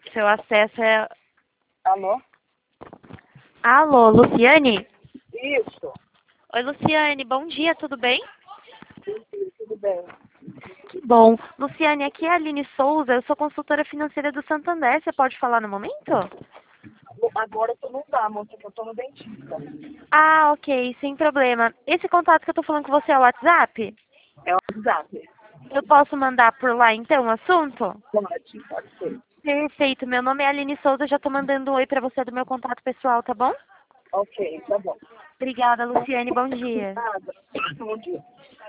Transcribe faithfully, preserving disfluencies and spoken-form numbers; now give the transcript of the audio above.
Seu acesso é... Alô? Alô, Luciane? Isso. Oi, Luciane, bom dia, tudo bem? Sim, sim, tudo bem. Que bom. Luciane, aqui é a Aline Souza, eu sou consultora financeira do Santander, você pode falar no momento? Agora tu não dá, moça, que eu tô no dentista. Ah, ok, sem problema. Esse contato que eu tô falando com você é o WhatsApp? É o WhatsApp. Eu posso mandar por lá, então, o assunto? Pode, pode ser. Perfeito, meu nome é Aline Souza, já tô mandando um oi pra você do meu contato pessoal, tá bom? Ok, tá bom. Obrigada, Luciane, bom dia. Nada. Bom dia.